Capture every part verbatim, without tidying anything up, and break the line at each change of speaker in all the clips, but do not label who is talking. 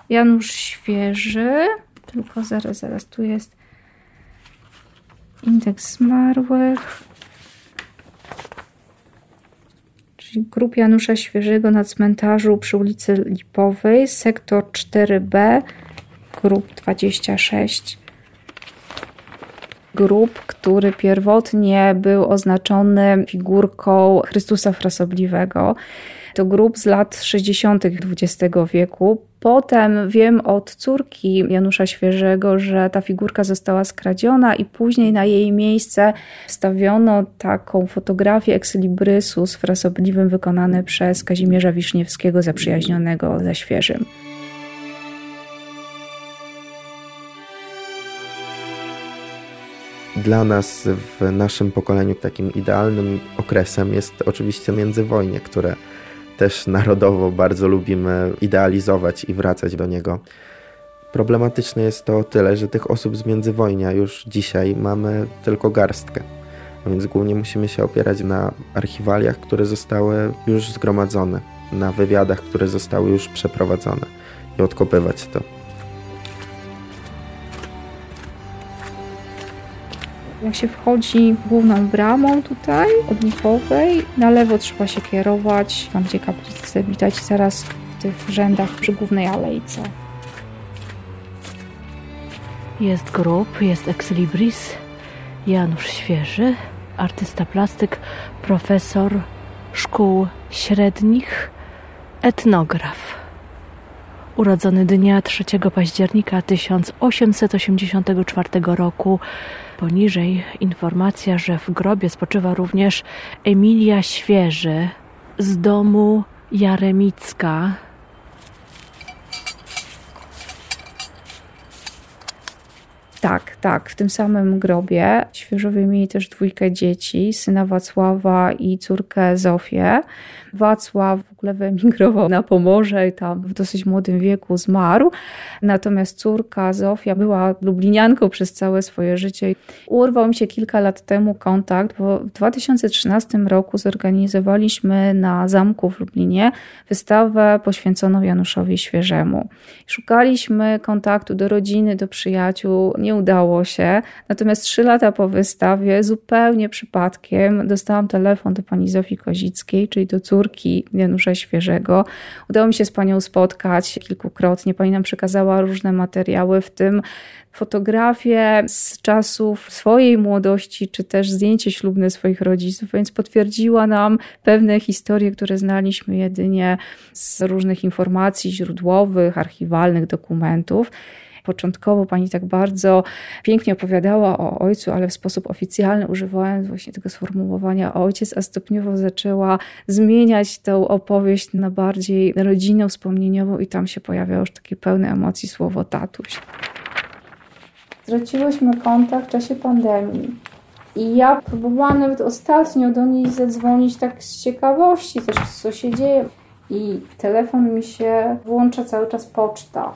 Janusz Świeży, tylko zaraz, zaraz, tu jest indeks zmarłych. Czyli grób Janusza Świeżego na cmentarzu przy ulicy Lipowej, sektor cztery B, grób dwadzieścia sześć. Grób, który pierwotnie był oznaczony figurką Chrystusa Frasobliwego. To grób z lat sześćdziesiątych dwudziestego wieku. Potem wiem od córki Janusza Świeżego, że ta figurka została skradziona i później na jej miejsce wstawiono taką fotografię ekslibrysu z Frasobliwym wykonany przez Kazimierza Wiszniewskiego, zaprzyjaźnionego ze Świeżym.
Dla nas w naszym pokoleniu takim idealnym okresem jest oczywiście międzywojnie, które też narodowo bardzo lubimy idealizować i wracać do niego. Problematyczne jest to o tyle, że tych osób z międzywojnia już dzisiaj mamy tylko garstkę. A więc głównie musimy się opierać na archiwaliach, które zostały już zgromadzone, na wywiadach, które zostały już przeprowadzone i odkopywać to.
Jak się wchodzi główną bramą tutaj, od Lipowej, na lewo trzeba się kierować, tam gdzie kaplicę widać zaraz w tych rzędach przy głównej alejce.
Jest grób, jest ekslibris, Janusz Świeży, artysta plastyk, profesor szkół średnich, etnograf. Urodzony dnia trzeciego października tysiąc osiemset osiemdziesiątego czwartego roku. Poniżej informacja, że w grobie spoczywa również Emilia Świeży z domu Jaremicka.
Tak, tak, w tym samym grobie Świeżowie mieli też dwójkę dzieci, syna Wacława i córkę Zofię. Wacław w ogóle wyemigrował na Pomorze i tam w dosyć młodym wieku zmarł. Natomiast córka Zofia była lublinianką przez całe swoje życie. Urwał mi się kilka lat temu kontakt, bo w dwa tysiące trzynastym roku zorganizowaliśmy na zamku w Lublinie wystawę poświęconą Januszowi Świeżemu. Szukaliśmy kontaktu do rodziny, do przyjaciół. Nie udało się. Natomiast trzy lata po wystawie zupełnie przypadkiem dostałam telefon do pani Zofii Kozickiej, czyli do córki Janusza Świeżego. Udało mi się z panią spotkać kilkukrotnie. Pani nam przekazała różne materiały, w tym fotografie z czasów swojej młodości, czy też zdjęcie ślubne swoich rodziców, więc potwierdziła nam pewne historie, które znaliśmy jedynie z różnych informacji źródłowych, archiwalnych, dokumentów. Początkowo pani tak bardzo pięknie opowiadała o ojcu, ale w sposób oficjalny, używając właśnie tego sformułowania ojciec, a stopniowo zaczęła zmieniać tę opowieść na bardziej rodzinną, wspomnieniową i tam się pojawiało już takie pełne emocji słowo tatuś. Straciłyśmy kontakt w czasie pandemii i ja próbowałam nawet ostatnio do niej zadzwonić tak z ciekawości też, co się dzieje. I telefon mi się włącza cały czas poczta.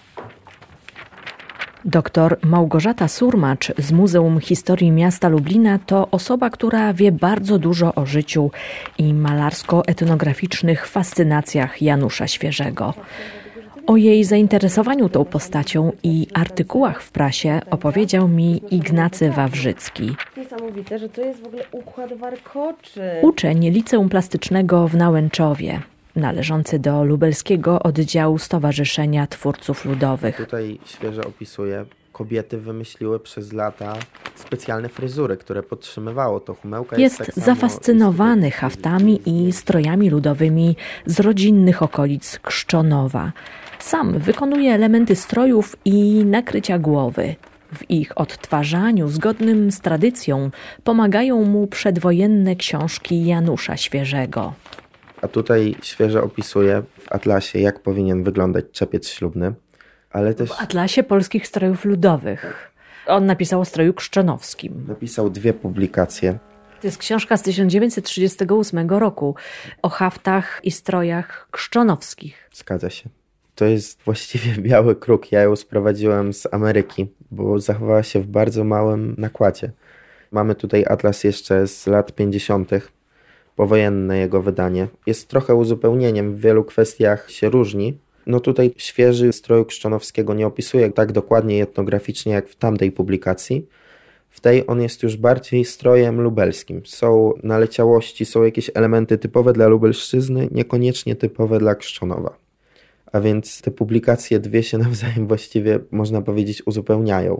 Doktor Małgorzata Surmacz z Muzeum Historii Miasta Lublina to osoba, która wie bardzo dużo o życiu i malarsko-etnograficznych fascynacjach Janusza Świeżego. O jej zainteresowaniu tą postacią i artykułach w prasie opowiedział mi Ignacy Wawrzycki.
Niesamowite, że to jest w ogóle układ warkoczy.
Uczeń Liceum Plastycznego w Nałęczowie, należący do lubelskiego oddziału Stowarzyszenia Twórców Ludowych.
Tutaj Świeże opisuje, kobiety wymyśliły przez lata specjalne fryzury, które podtrzymywało to. Humełka
jest
jest tak
zafascynowany haftami i strojami ludowymi z rodzinnych okolic Krzczonowa. Sam wykonuje elementy strojów i nakrycia głowy. W ich odtwarzaniu, zgodnym z tradycją, pomagają mu przedwojenne książki Janusza Świeżego.
A tutaj Świeże opisuje w atlasie, jak powinien wyglądać czepiec ślubny, ale też...
W Atlasie Polskich Strojów Ludowych. On napisał o stroju krzczonowskim.
Napisał dwie publikacje.
To jest książka z tysiąc dziewięćset trzydziestego ósmego roku o haftach i strojach krzczonowskich.
Zgadza się. To jest właściwie biały kruk. Ja ją sprowadziłem z Ameryki, bo zachowała się w bardzo małym nakładzie. Mamy tutaj atlas jeszcze z lat pięćdziesiątych. Powojenne jego wydanie. Jest trochę uzupełnieniem, w wielu kwestiach się różni, No tutaj Świeży stroju krzczonowskiego nie opisuje tak dokładnie i etnograficznie jak w tamtej publikacji. W tej on jest już bardziej strojem lubelskim. Są naleciałości, są jakieś elementy typowe dla Lubelszczyzny, niekoniecznie typowe dla Krzczonowa. A więc te publikacje dwie się nawzajem właściwie, można powiedzieć, uzupełniają.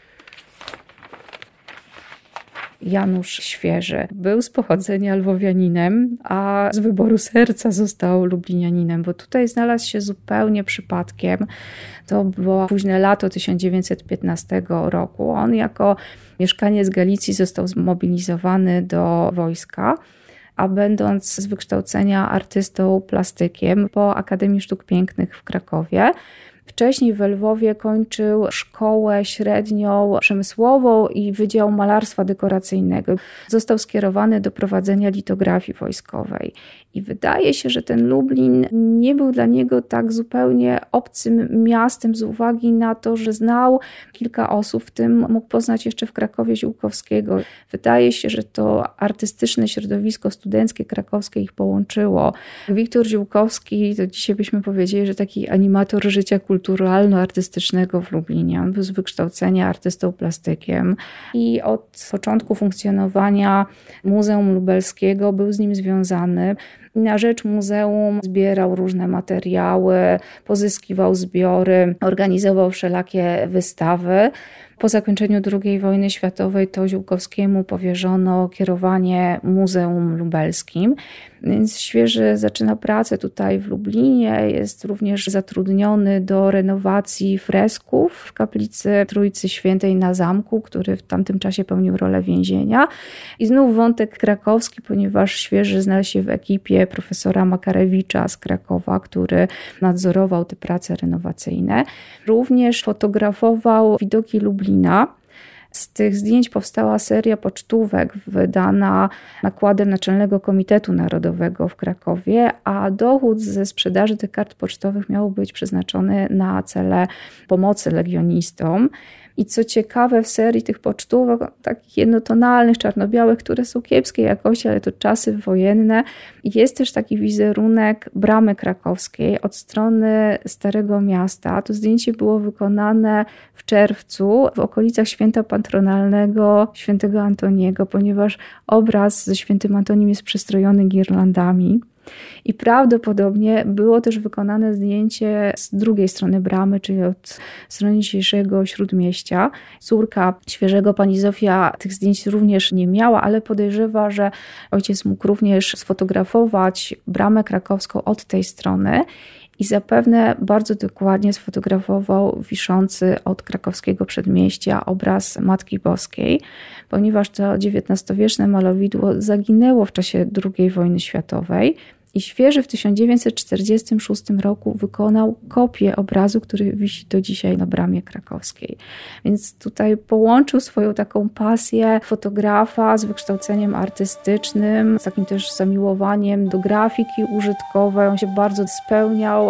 Janusz Świeży był z pochodzenia lwowianinem, a z wyboru serca został lublinianinem, bo tutaj znalazł się zupełnie przypadkiem. To było późne lato tysiąc dziewięćset piętnastego roku. On jako mieszkaniec Galicji został zmobilizowany do wojska, a będąc z wykształcenia artystą plastykiem po Akademii Sztuk Pięknych w Krakowie, wcześniej w Lwowie kończył szkołę średnią przemysłową i Wydział Malarstwa Dekoracyjnego. Został skierowany do prowadzenia litografii wojskowej. I wydaje się, że ten Lublin nie był dla niego tak zupełnie obcym miastem z uwagi na to, że znał kilka osób, w tym mógł poznać jeszcze w Krakowie Ziółkowskiego. Wydaje się, że to artystyczne środowisko studenckie krakowskie ich połączyło. Wiktor Ziółkowski, to dzisiaj byśmy powiedzieli, że taki animator życia kulturalno-artystycznego w Lublinie. On był z wykształcenia artystą plastykiem i od początku funkcjonowania Muzeum Lubelskiego był z nim związany. Na rzecz muzeum zbierał różne materiały, pozyskiwał zbiory, organizował wszelakie wystawy. Po zakończeniu drugiej wojny światowej to Ziółkowskiemu powierzono kierowanie Muzeum Lubelskim. Więc Świeży zaczyna pracę tutaj w Lublinie, jest również zatrudniony do renowacji fresków w kaplicy Trójcy Świętej na zamku, który w tamtym czasie pełnił rolę więzienia. I znów wątek krakowski, ponieważ Świeży znalazł się w ekipie profesora Makarewicza z Krakowa, który nadzorował te prace renowacyjne. Również fotografował widoki Lublina. Z tych zdjęć powstała seria pocztówek wydana nakładem Naczelnego Komitetu Narodowego w Krakowie, a dochód ze sprzedaży tych kart pocztowych miał być przeznaczony na cele pomocy legionistom. I co ciekawe, w serii tych pocztówek, takich jednotonalnych, czarno-białych, które są kiepskiej jakości, ale to czasy wojenne, jest też taki wizerunek bramy krakowskiej od strony Starego Miasta. To zdjęcie było wykonane w czerwcu w okolicach święta patronalnego świętego Antoniego, ponieważ obraz ze świętym Antoniem jest przystrojony girlandami. I prawdopodobnie było też wykonane zdjęcie z drugiej strony bramy, czyli od strony dzisiejszego Śródmieścia. Córka Świeżego, pani Zofia, tych zdjęć również nie miała, ale podejrzewa, że ojciec mógł również sfotografować bramę krakowską od tej strony i zapewne bardzo dokładnie sfotografował wiszący od krakowskiego przedmieścia obraz Matki Boskiej, ponieważ to dziewiętnastowieczne malowidło zaginęło w czasie drugiej wojny światowej. I Świeży w tysiąc dziewięćset czterdziestym szóstym roku wykonał kopię obrazu, który wisi do dzisiaj na bramie krakowskiej. Więc tutaj połączył swoją taką pasję fotografa z wykształceniem artystycznym, z takim też zamiłowaniem do grafiki użytkowej. On się bardzo spełniał.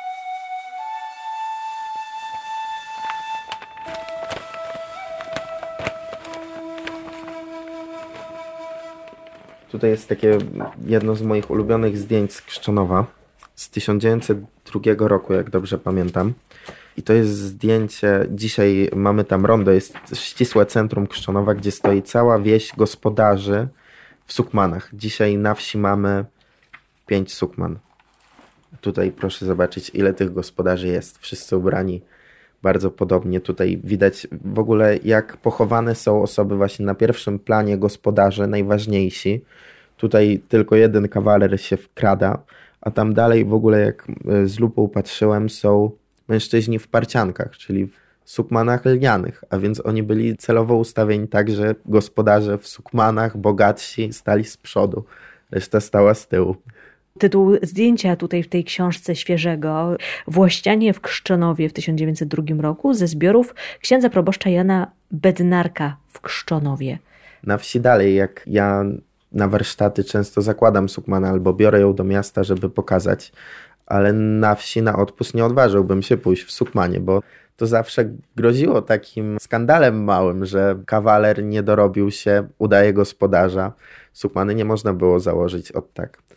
Tutaj jest takie jedno z moich ulubionych zdjęć z Krzczonowa z tysiąc dziewięćset drugiego roku, jak dobrze pamiętam. I to jest zdjęcie, dzisiaj mamy tam rondo, jest ścisłe centrum Krzczonowa, gdzie stoi cała wieś gospodarzy w sukmanach. Dzisiaj na wsi mamy pięć sukman. Tutaj proszę zobaczyć, ile tych gospodarzy jest. Wszyscy ubrani bardzo podobnie. Tutaj widać w ogóle, jak pochowane są osoby właśnie na pierwszym planie gospodarze, najważniejsi. Tutaj tylko jeden kawaler się wkrada, a tam dalej w ogóle, jak z lupą patrzyłem, są mężczyźni w parciankach, czyli w sukmanach lnianych, a więc oni byli celowo ustawieni tak, że gospodarze w sukmanach, bogatsi, stali z przodu, reszta stała z tyłu.
Tytuł zdjęcia tutaj w tej książce Świeżego, Włościanie w Krzczonowie w tysiąc dziewięćset drugim roku, ze zbiorów księdza proboszcza Jana Bednarka w Krzczonowie.
Na wsi dalej, jak ja na warsztaty często zakładam sukmanę albo biorę ją do miasta, żeby pokazać, ale na wsi na odpust nie odważyłbym się pójść w sukmanie, bo to zawsze groziło takim skandalem małym, że kawaler nie dorobił się, udaje gospodarza. Sukmany nie można było założyć od tak.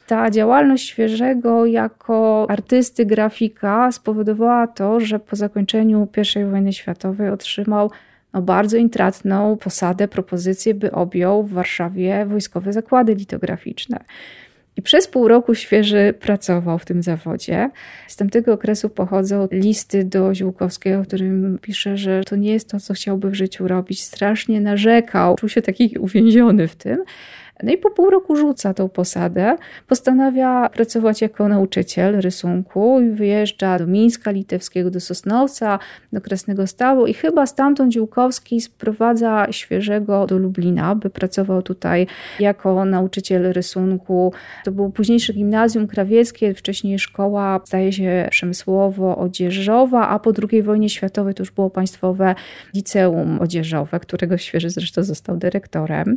Ta działalność Świeżego jako artysty, grafika spowodowała to, że po zakończeniu pierwszej wojny światowej otrzymał no, bardzo intratną posadę, propozycję, by objął w Warszawie wojskowe zakłady litograficzne. I przez pół roku Świeży pracował w tym zawodzie. Z tamtego okresu pochodzą listy do Ziółkowskiego, w którym pisze, że to nie jest to, co chciałby w życiu robić. Strasznie narzekał, czuł się taki uwięziony w tym. No i po pół roku rzuca tą posadę, postanawia pracować jako nauczyciel rysunku i wyjeżdża do Mińska Litewskiego, do Sosnowca, do Krasnego Stawu i chyba stamtąd Ziółkowski sprowadza Świeżego do Lublina, by pracował tutaj jako nauczyciel rysunku. To było późniejsze gimnazjum krawieckie, wcześniej szkoła, zdaje się, przemysłowo-odzieżowa, a po drugiej wojnie światowej to już było państwowe liceum odzieżowe, którego Świeży zresztą został dyrektorem.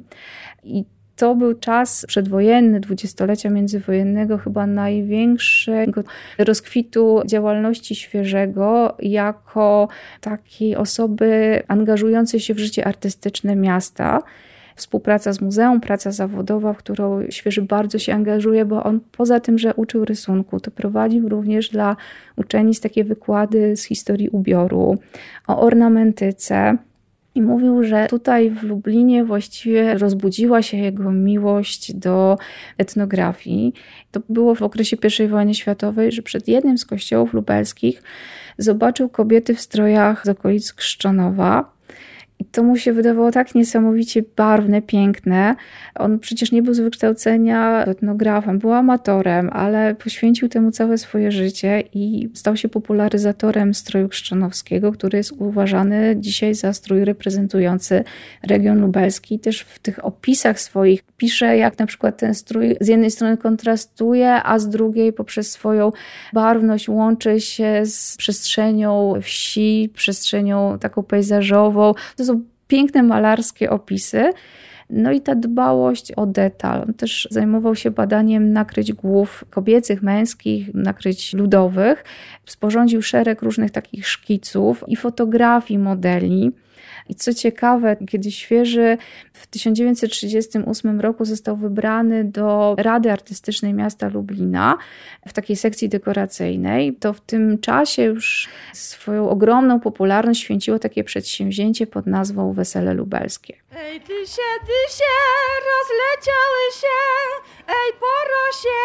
I to był czas przedwojenny, dwudziestolecia międzywojennego, chyba największego rozkwitu działalności Świeżego jako takiej osoby angażującej się w życie artystyczne miasta. Współpraca z muzeum, praca zawodowa, w którą Świeży bardzo się angażuje, bo on poza tym, że uczył rysunku, to prowadził również dla uczennic takie wykłady z historii ubioru, o ornamentyce. I mówił, że tutaj w Lublinie właściwie rozbudziła się jego miłość do etnografii. To było w okresie pierwszej wojny światowej, że przed jednym z kościołów lubelskich zobaczył kobiety w strojach z okolic Krzczonowa. I to mu się wydawało tak niesamowicie barwne, piękne. On przecież nie był z wykształcenia etnografem, był amatorem, ale poświęcił temu całe swoje życie i stał się popularyzatorem stroju krzczonowskiego, który jest uważany dzisiaj za strój reprezentujący region lubelski. Też w tych opisach swoich pisze, jak na przykład ten strój z jednej strony kontrastuje, a z drugiej poprzez swoją barwność łączy się z przestrzenią wsi, przestrzenią taką pejzażową. To są piękne malarskie opisy. No i ta dbałość o detal. On też zajmował się badaniem nakryć głów kobiecych, męskich, nakryć ludowych. Sporządził szereg różnych takich szkiców i fotografii modeli. I co ciekawe, kiedy Świeży w tysiąc dziewięćset trzydziestym ósmym roku został wybrany do Rady Artystycznej Miasta Lublina w takiej sekcji dekoracyjnej, to w tym czasie już swoją ogromną popularność święciło takie przedsięwzięcie pod nazwą Wesele Lubelskie.
Ej, dysie, dysie, rozleciały się, ej, porosie,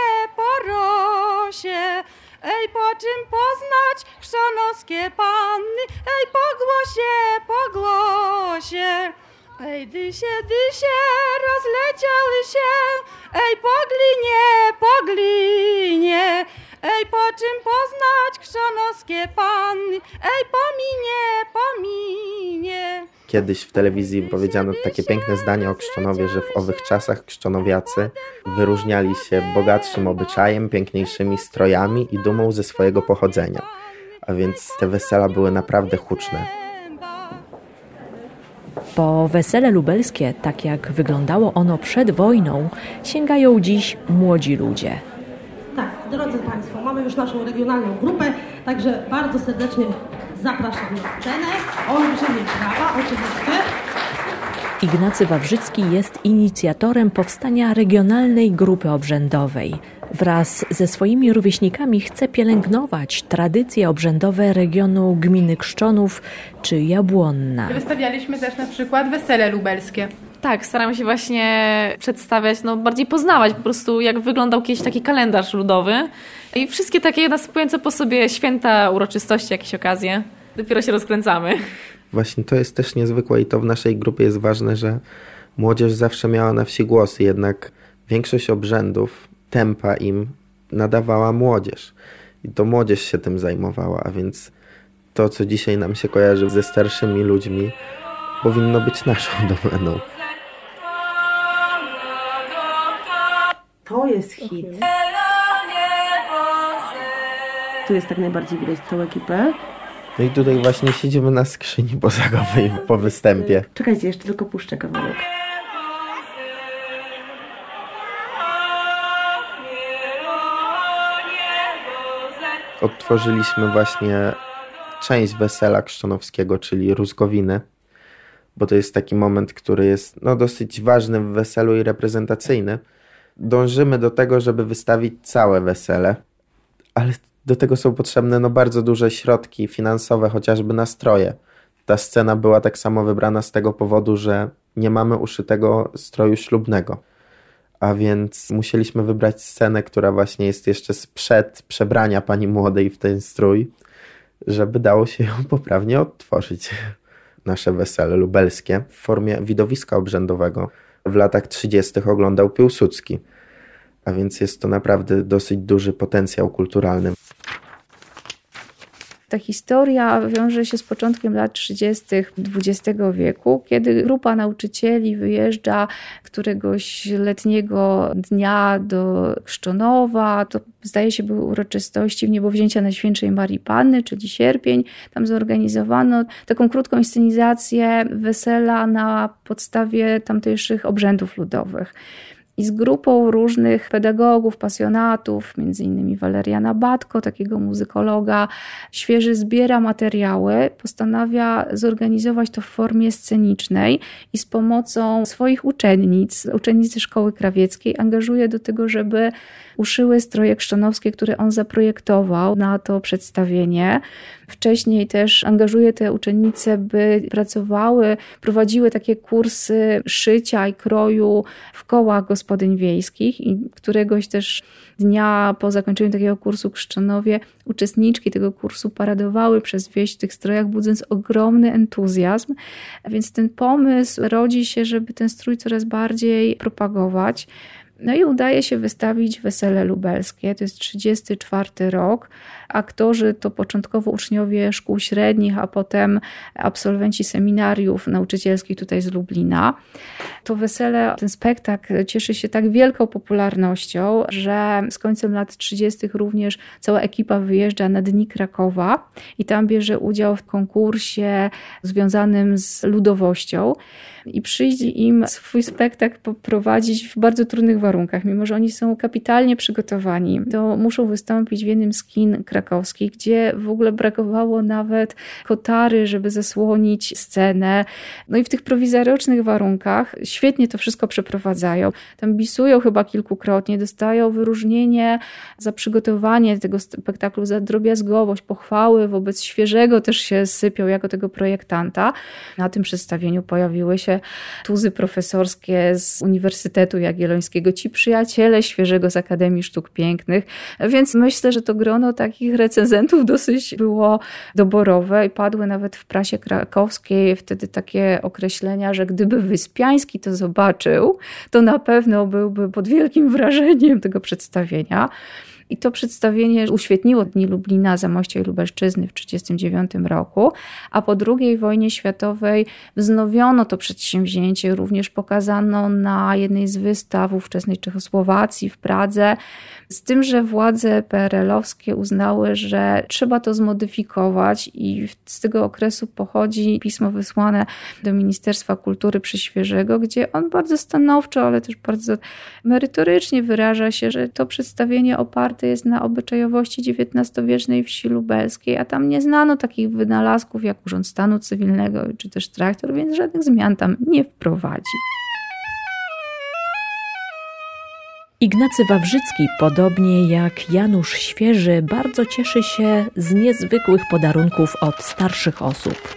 porosie. Ej, po czym poznać chrzanowskie panny? Ej, po głosie, po głosie. Ej, dysie, dysie, rozleciały się. Ej, po glinie, po glinie. Ej, po czym poznać chrzanowskie panny? Ej, po minie, po minie.
Kiedyś w telewizji powiedziano takie piękne zdanie o Krzczonowie, że w owych czasach krzczonowiacy wyróżniali się bogatszym obyczajem, piękniejszymi strojami i dumą ze swojego pochodzenia. A więc te wesela były naprawdę huczne.
Po wesele lubelskie, tak jak wyglądało ono przed wojną, sięgają dziś młodzi ludzie.
Tak, drodzy Państwo, mamy już naszą regionalną grupę, także bardzo serdecznie zapraszam na scenę. Olbrzymie brawa, oczywiście.
Ignacy Wawrzycki jest inicjatorem powstania regionalnej grupy obrzędowej. Wraz ze swoimi rówieśnikami chce pielęgnować tradycje obrzędowe regionu gminy Krzczonów czy Jabłonna.
Wystawialiśmy też na przykład wesele lubelskie.
Tak, staramy się właśnie przedstawiać, no bardziej poznawać po prostu, jak wyglądał kiedyś taki kalendarz ludowy i wszystkie takie następujące po sobie święta, uroczystości, jakieś okazje. Dopiero się rozkręcamy.
Właśnie to jest też niezwykłe i to w naszej grupie jest ważne, że młodzież zawsze miała na wsi głos, jednak większość obrzędów, tempa im nadawała młodzież. I to młodzież się tym zajmowała, a więc to, co dzisiaj nam się kojarzy ze starszymi ludźmi, powinno być naszą domeną.
To jest hit. Tu jest tak najbardziej widać całą ekipę.
No i tutaj właśnie siedzimy na skrzyni posagowej po występie.
Czekajcie, jeszcze tylko puszczę kawałek.
Odtworzyliśmy właśnie część wesela krzczonowskiego, czyli Rózgowiny, bo to jest taki moment, który jest no, dosyć ważny w weselu i reprezentacyjny. dążymy do tego, żeby wystawić całe wesele, ale do tego są potrzebne no, bardzo duże środki finansowe, chociażby na stroje. Ta scena była tak samo wybrana z tego powodu, że nie mamy uszytego stroju ślubnego. A więc musieliśmy wybrać scenę, która właśnie jest jeszcze sprzed przebrania pani młodej w ten strój, żeby dało się ją poprawnie odtworzyć. Nasze wesele lubelskie w formie widowiska obrzędowego w latach trzydziestych oglądał Piłsudski. A więc jest to naprawdę dosyć duży potencjał kulturalny.
Ta historia wiąże się z początkiem lat trzydziestych dwudziestego wieku, kiedy grupa nauczycieli wyjeżdża któregoś letniego dnia do Krzczonowa. To zdaje się były uroczystości w niebowzięcia Najświętszej Marii Panny, czyli sierpień. Tam zorganizowano taką krótką inscenizację wesela na podstawie tamtejszych obrzędów ludowych. I z grupą różnych pedagogów, pasjonatów, między innymi Waleriana Batko, takiego muzykologa, Świeży zbiera materiały, postanawia zorganizować to w formie scenicznej i z pomocą swoich uczennic, uczennicy Szkoły Krawieckiej, angażuje do tego, żeby uszyły stroje krzczonowskie, które on zaprojektował na to przedstawienie. Wcześniej też angażuje te uczennice, by pracowały, prowadziły takie kursy szycia i kroju w kołach gospodyń wiejskich i któregoś też dnia po zakończeniu takiego kursu w Krzczonowie uczestniczki tego kursu paradowały przez wieś w tych strojach, budząc ogromny entuzjazm. Więc ten pomysł rodzi się, żeby ten strój coraz bardziej propagować. No i udaje się wystawić Wesele Lubelskie, to jest trzydziesty czwarty rok. Aktorzy to początkowo uczniowie szkół średnich, a potem absolwenci seminariów nauczycielskich tutaj z Lublina. To wesele, ten spektakl cieszy się tak wielką popularnością, że z końcem lat trzydziestych również cała ekipa wyjeżdża na Dni Krakowa i tam bierze udział w konkursie związanym z ludowością. I przyjdzie im swój spektakl poprowadzić w bardzo trudnych warunkach. Mimo że oni są kapitalnie przygotowani, to muszą wystąpić w jednym z kin krakowskich, gdzie w ogóle brakowało nawet kotary, żeby zasłonić scenę. No i w tych prowizorycznych warunkach świetnie to wszystko przeprowadzają. Tam bisują chyba kilkukrotnie, dostają wyróżnienie za przygotowanie tego spektaklu, za drobiazgowość, pochwały wobec Świeżego też się sypią jako tego projektanta. Na tym przedstawieniu pojawiły się tuzy profesorskie z Uniwersytetu Jagiellońskiego, ci przyjaciele Świeżego z Akademii Sztuk Pięknych, więc myślę, że to grono takich recenzentów dosyć było doborowe i padły nawet w prasie krakowskiej wtedy takie określenia, że gdyby Wyspiański to zobaczył, to na pewno byłby pod wielkim wrażeniem tego przedstawienia. I to przedstawienie uświetniło Dni Lublina, Zamościa i Lubelszczyzny w tysiąc dziewięćset trzydziestym dziewiątym roku, a po drugiej wojnie światowej wznowiono to przedsięwzięcie, również pokazano na jednej z wystaw ówczesnej Czechosłowacji w Pradze, z tym, że władze P R L-owskie uznały, że trzeba to zmodyfikować i z tego okresu pochodzi pismo wysłane do Ministerstwa Kultury przy Świeżego, gdzie on bardzo stanowczo, ale też bardzo merytorycznie wyraża się, że to przedstawienie oparte jest na obyczajowości dziewiętnastowiecznej wsi lubelskiej, a tam nie znano takich wynalazków jak Urząd Stanu Cywilnego czy też traktor, więc żadnych zmian tam nie wprowadzi.
Ignacy Wawrzycki, podobnie jak Janusz Świeży, bardzo cieszy się z niezwykłych podarunków od starszych osób.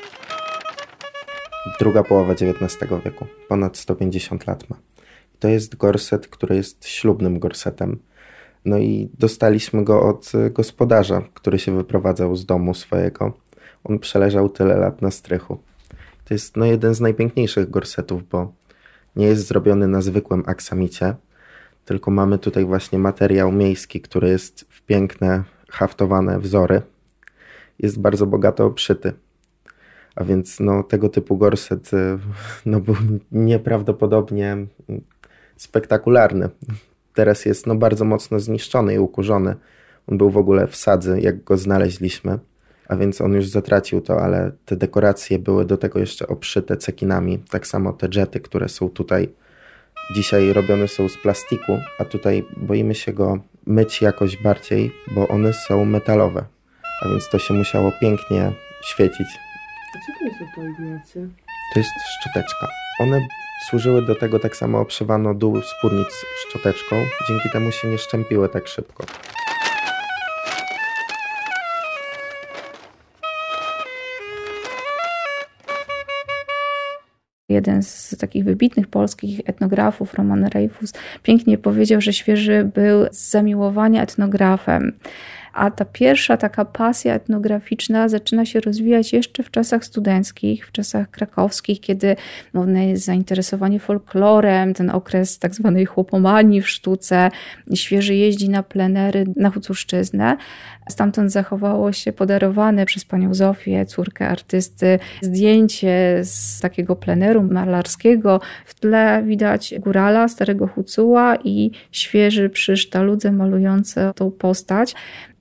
Druga połowa dziewiętnastego wieku, ponad sto pięćdziesiąt lat ma. To jest gorset, który jest ślubnym gorsetem. No i dostaliśmy go od gospodarza, który się wyprowadzał z domu swojego. On przeleżał tyle lat na strychu. To jest no, jeden z najpiękniejszych gorsetów, bo nie jest zrobiony na zwykłym aksamicie, tylko mamy tutaj właśnie materiał miejski, który jest w piękne, haftowane wzory. Jest bardzo bogato obszyty. A więc no, tego typu gorset no, był nieprawdopodobnie spektakularny. Teraz jest no, bardzo mocno zniszczony i ukurzony. On był w ogóle w sadzy, jak go znaleźliśmy, a więc on już zatracił to, ale te dekoracje były do tego jeszcze obszyte cekinami. Tak samo te dżety, które są tutaj dzisiaj robione są z plastiku, a tutaj boimy się go myć jakoś bardziej, bo one są metalowe, a więc to się musiało pięknie świecić.
A co to jest to, Ignacy?
To jest szczoteczka. One służyły do tego, tak samo obszywano dół spódnic szczoteczką, dzięki temu się nie szczępiły tak szybko.
Jeden z takich wybitnych polskich etnografów, Roman Rejfus, pięknie powiedział, że Świeży był z zamiłowania etnografem. A ta pierwsza taka pasja etnograficzna zaczyna się rozwijać jeszcze w czasach studenckich, w czasach krakowskich, kiedy modne jest zainteresowanie folklorem, ten okres tak zwanej chłopomanii w sztuce. Świeży jeździ na plenery na Huculszczyznę. Stamtąd zachowało się podarowane przez panią Zofię, córkę artysty, zdjęcie z takiego pleneru malarskiego. W tle widać górala, starego Hucuła i Świeży przy sztaludze malujący tą postać.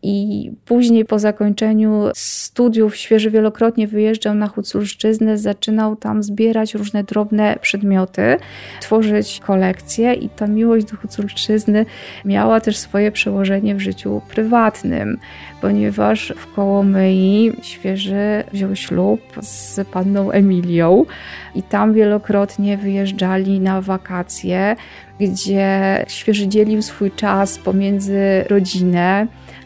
I później po zakończeniu studiów Świeży wielokrotnie wyjeżdżał na Huculszczyznę, zaczynał tam zbierać różne drobne przedmioty, tworzyć kolekcje i ta miłość do Huculszczyzny miała też swoje przełożenie w życiu prywatnym, ponieważ w Kołomyi Świeży wziął ślub z panną Emilią i tam wielokrotnie wyjeżdżali na wakacje, gdzie Świeży dzielił swój czas pomiędzy rodzinę,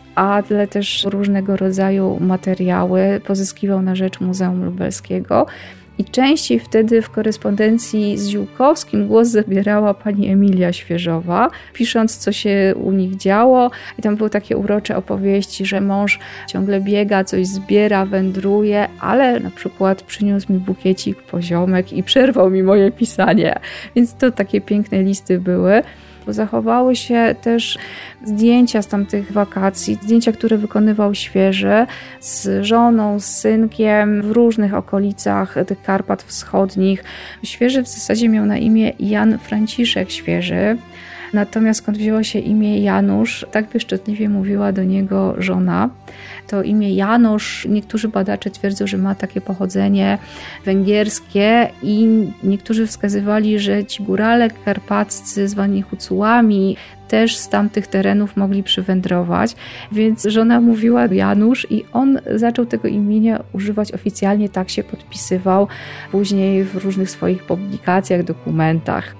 ale też różnego rodzaju materiały pozyskiwał na rzecz Muzeum Lubelskiego. I częściej wtedy w korespondencji z Ziółkowskim głos zabierała pani Emilia Świeżowa, pisząc, co się u nich działo. I tam były takie urocze opowieści, że mąż ciągle biega, coś zbiera, wędruje, ale na przykład przyniósł mi bukiecik poziomek i przerwał mi moje pisanie. Więc to takie piękne listy były. Zachowały się też zdjęcia z tamtych wakacji, zdjęcia, które wykonywał Świeży z żoną, z synkiem w różnych okolicach tych Karpat Wschodnich. Świeży w zasadzie miał na imię Jan Franciszek Świeży, natomiast skąd wzięło się imię Janusz, tak pieszczotliwie mówiła do niego żona. To imię Janusz, niektórzy badacze twierdzą, że ma takie pochodzenie węgierskie i niektórzy wskazywali, że ci górale karpaccy zwani Hucułami też z tamtych terenów mogli przywędrować, więc żona mówiła Janusz i on zaczął tego imienia używać oficjalnie, tak się podpisywał później w różnych swoich publikacjach, dokumentach.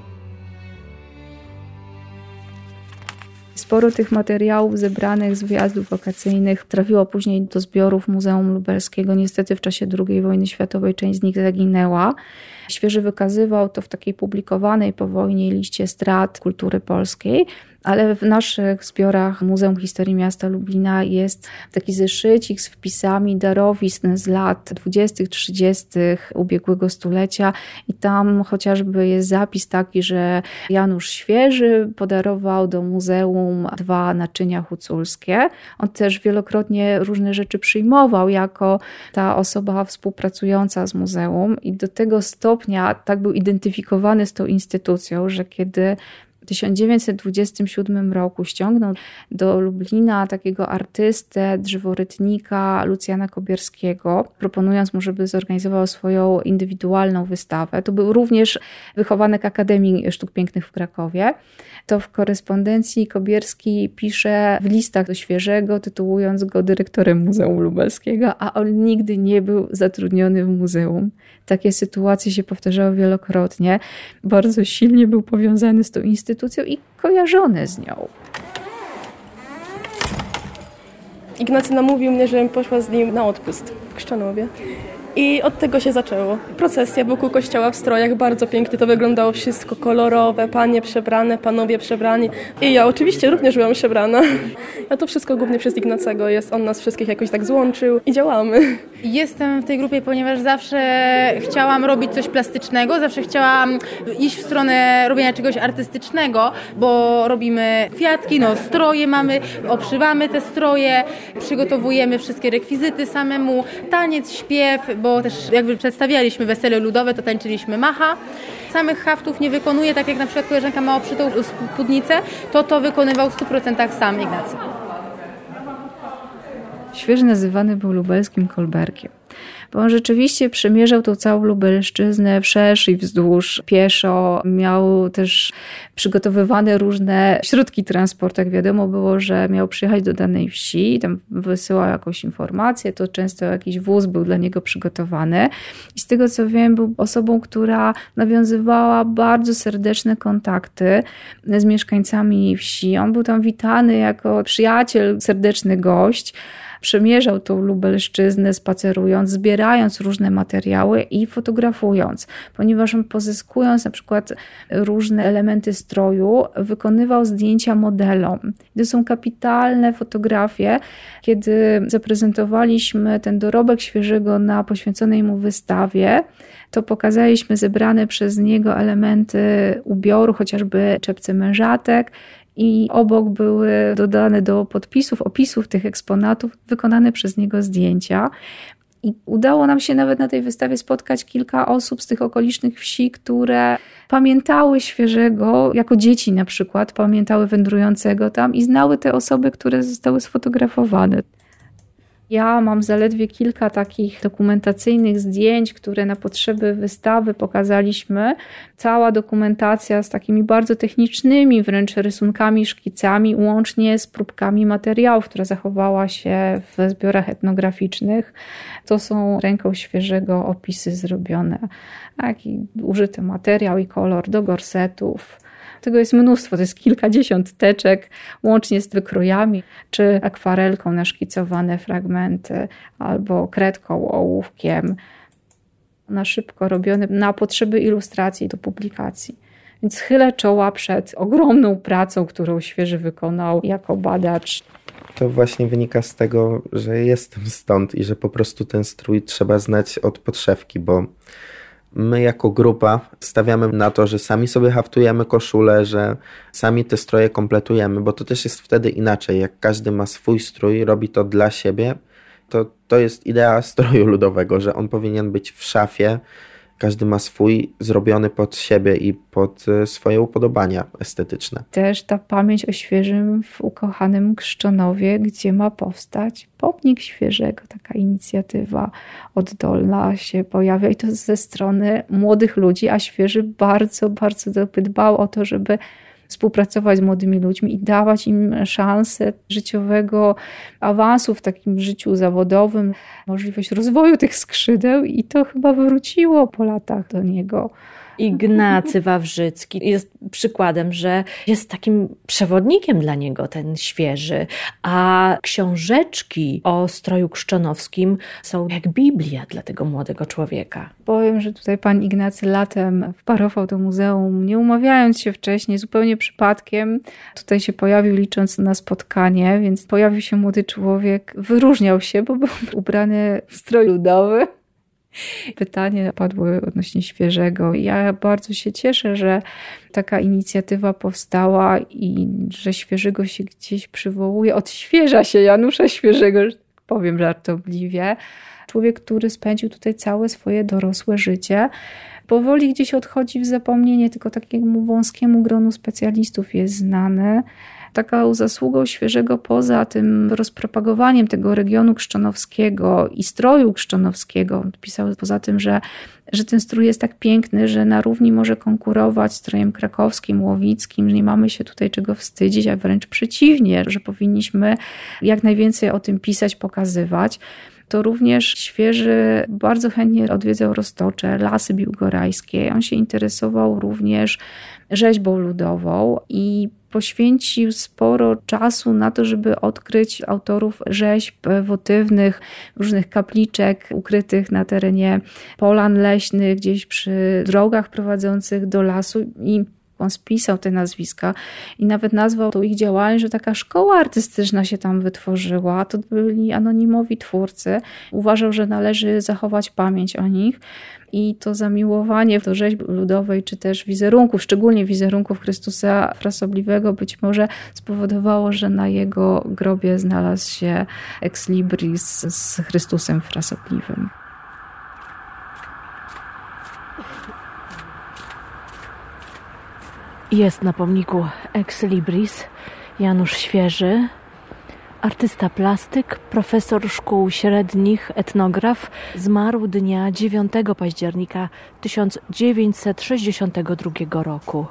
Sporo tych materiałów zebranych z wyjazdów wakacyjnych trafiło później do zbiorów Muzeum Lubelskiego. Niestety w czasie drugiej wojny światowej część z nich zaginęła. Świeży wykazywał to w takiej publikowanej po wojnie liście strat kultury polskiej, ale w naszych zbiorach Muzeum Historii Miasta Lublina jest taki zeszycik z wpisami darowizn z lat dwudziestych, trzydziestych ubiegłego stulecia i tam chociażby jest zapis taki, że Janusz Świeży podarował do muzeum dwa naczynia huculskie. On też wielokrotnie różne rzeczy przyjmował jako ta osoba współpracująca z muzeum i do tego stopnia tak był identyfikowany z tą instytucją, że kiedy w tysiąc dziewięćset dwudziestym siódmym roku ściągnął do Lublina takiego artystę, drzeworytnika Lucjana Kobierskiego, proponując mu, żeby zorganizował swoją indywidualną wystawę. To był również wychowanek Akademii Sztuk Pięknych w Krakowie. To w korespondencji Kobierski pisze w listach do Świeżego, tytułując go dyrektorem Muzeum Lubelskiego, a on nigdy nie był zatrudniony w muzeum. Takie sytuacje się powtarzały wielokrotnie. Bardzo silnie był powiązany z tą instytucją i kojarzony z nią.
Ignacy namówił mnie, żebym poszła z nim na odpust w Krzczanowie. I od tego się zaczęło. Procesja wokół kościoła w strojach, bardzo pięknie to wyglądało, wszystko kolorowe, panie przebrane, panowie przebrani. I ja oczywiście również byłam przebrana. A to wszystko głównie przez Ignacego jest, on nas wszystkich jakoś tak złączył i działamy.
Jestem w tej grupie, ponieważ zawsze chciałam robić coś plastycznego, zawsze chciałam iść w stronę robienia czegoś artystycznego, bo robimy kwiatki, no stroje mamy, obszywamy te stroje, przygotowujemy wszystkie rekwizyty samemu, taniec, śpiew, bo też jakby przedstawialiśmy wesele ludowe, to tańczyliśmy macha. Samych haftów nie wykonuje, tak jak na przykład koleżanka ma obszytą spódnicę, to to wykonywał w stu procentach sam Ignacy.
Świeży nazywany był lubelskim Kolbergiem. Bo on rzeczywiście przemierzał tą całą Lubelszczyznę wszerz i wzdłuż, pieszo. Miał też przygotowywane różne środki transportu. Jak wiadomo było, że miał przyjechać do danej wsi, tam wysyłał jakąś informację, to często jakiś wóz był dla niego przygotowany. I z tego co wiem, był osobą, która nawiązywała bardzo serdeczne kontakty z mieszkańcami wsi. On był tam witany jako przyjaciel, serdeczny gość. Przemierzał tą Lubelszczyznę, spacerując, zbierając różne materiały i fotografując, ponieważ on pozyskując na przykład różne elementy stroju, wykonywał zdjęcia modelom. To są kapitalne fotografie. Kiedy zaprezentowaliśmy ten dorobek świeżego na poświęconej mu wystawie, to pokazaliśmy zebrane przez niego elementy ubioru, chociażby czepce mężatek, i obok były dodane do podpisów, opisów tych eksponatów wykonane przez niego zdjęcia. I udało nam się nawet na tej wystawie spotkać kilka osób z tych okolicznych wsi, które pamiętały Świeżego, jako dzieci na przykład, pamiętały wędrującego tam i znały te osoby, które zostały sfotografowane. Ja mam zaledwie kilka takich dokumentacyjnych zdjęć, które na potrzeby wystawy pokazaliśmy. Cała dokumentacja z takimi bardzo technicznymi wręcz rysunkami, szkicami, łącznie z próbkami materiałów, która zachowała się w zbiorach etnograficznych. To są ręką Świeżego opisy zrobione. Taki użyty materiał i kolor do gorsetów. Tego jest mnóstwo, to jest kilkadziesiąt teczek, łącznie z wykrojami, czy akwarelką naszkicowane fragmenty, albo kredką, ołówkiem, na szybko robione na potrzeby ilustracji do publikacji. Więc chylę czoła przed ogromną pracą, którą Świeży wykonał jako badacz.
To właśnie wynika z tego, że jestem stąd i że po prostu ten strój trzeba znać od podszewki, bo my jako grupa stawiamy na to, że sami sobie haftujemy koszulę, że sami te stroje kompletujemy, bo to też jest wtedy inaczej. Jak każdy ma swój strój, robi to dla siebie, to to jest idea stroju ludowego, że on powinien być w szafie. Każdy ma swój, zrobiony pod siebie i pod swoje upodobania estetyczne.
Też ta pamięć o Świeżym w ukochanym Krzczonowie, gdzie ma powstać pomnik Świeżego. Taka inicjatywa oddolna się pojawia i to ze strony młodych ludzi, a Świeży bardzo, bardzo dbał o to, żeby współpracować z młodymi ludźmi i dawać im szansę życiowego awansu w takim życiu zawodowym, możliwość rozwoju tych skrzydeł i to chyba wróciło po latach do niego.
Ignacy Wawrzycki jest przykładem, że jest takim przewodnikiem dla niego ten Świeży, a książeczki o stroju krzczonowskim są jak Biblia dla tego młodego człowieka.
Powiem, że tutaj pan Ignacy latem wparował do muzeum, nie umawiając się wcześniej, zupełnie przypadkiem. Tutaj się pojawił, licząc na spotkanie, więc pojawił się młody człowiek, wyróżniał się, bo był ubrany w strój ludowy. Pytanie padły odnośnie Świeżego. Ja bardzo się cieszę, że taka inicjatywa powstała i że Świeżego się gdzieś przywołuje. Odświeża się Janusza Świeżego, że tak powiem żartobliwie. Człowiek, który spędził tutaj całe swoje dorosłe życie, powoli gdzieś odchodzi w zapomnienie, tylko takiemu wąskiemu gronu specjalistów jest znany. Taką zasługą Świeżego poza tym rozpropagowaniem tego regionu krzczonowskiego i stroju krzczonowskiego, pisał poza tym, że, że ten strój jest tak piękny, że na równi może konkurować strojem krakowskim, łowickim, że nie mamy się tutaj czego wstydzić, a wręcz przeciwnie, że powinniśmy jak najwięcej o tym pisać, pokazywać. To również Świeży bardzo chętnie odwiedzał Roztocze, lasy biłgorajskie. On się interesował również rzeźbą ludową i poświęcił sporo czasu na to, żeby odkryć autorów rzeźb wotywnych, różnych kapliczek ukrytych na terenie polan leśnych, gdzieś przy drogach prowadzących do lasu i on spisał te nazwiska i nawet nazwał tą ich działalność, że taka szkoła artystyczna się tam wytworzyła. To byli anonimowi twórcy. Uważał, że należy zachować pamięć o nich i to zamiłowanie do rzeźby ludowej, czy też wizerunków, szczególnie wizerunków Chrystusa Frasobliwego być może spowodowało, że na jego grobie znalazł się ex libris z Chrystusem Frasobliwym.
Jest na pomniku Ex Libris Janusz Świeży. artysta plastyk, profesor szkół średnich, etnograf, zmarł dnia dziewiątego października tysiąc dziewięćset sześćdziesiątego drugiego roku.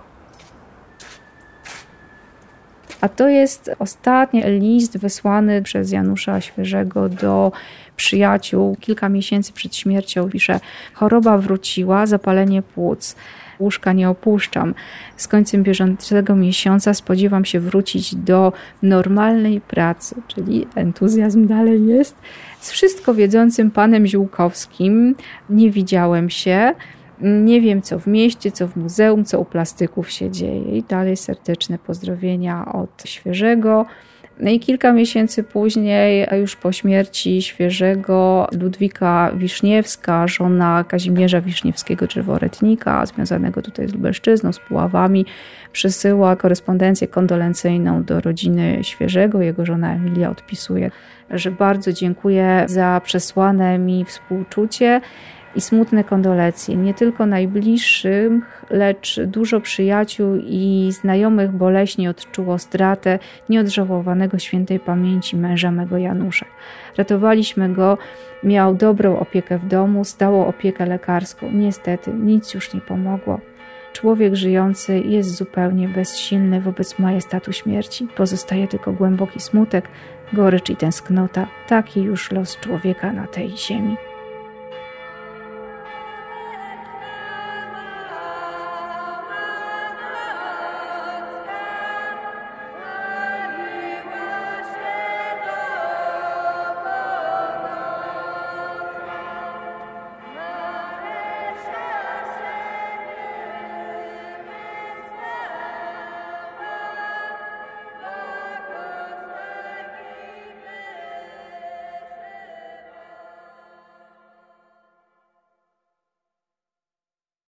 A to jest ostatni list wysłany przez Janusza Świeżego do przyjaciół. Kilka miesięcy przed śmiercią pisze: choroba wróciła, zapalenie płuc. Łóżka nie opuszczam. Z końcem bieżącego miesiąca spodziewam się wrócić do normalnej pracy, czyli entuzjazm dalej jest. Z wszystko wiedzącym panem Ziółkowskim nie widziałem się. Nie wiem, co w mieście, co w muzeum, co u plastyków się dzieje. I dalej serdeczne pozdrowienia od Świeżego. No i kilka miesięcy później, już po śmierci Świeżego, Ludwika Wiszniewska, żona Kazimierza Wiszniewskiego, drzeworetnika, związanego tutaj z Lubelszczyzną, z Puławami, przysyła korespondencję kondolencyjną do rodziny Świeżego. Jego żona Emilia odpisuje, że bardzo dziękuję za przesłane mi współczucie i smutne kondolencje, nie tylko najbliższym, lecz dużo przyjaciół i znajomych boleśnie odczuło stratę nieodżałowanego świętej pamięci męża mego Janusza. Ratowaliśmy go, miał dobrą opiekę w domu, stało opiekę lekarską. Niestety nic już nie pomogło. Człowiek żyjący jest zupełnie bezsilny wobec majestatu śmierci. Pozostaje tylko głęboki smutek, gorycz i tęsknota. Taki już los człowieka na tej ziemi.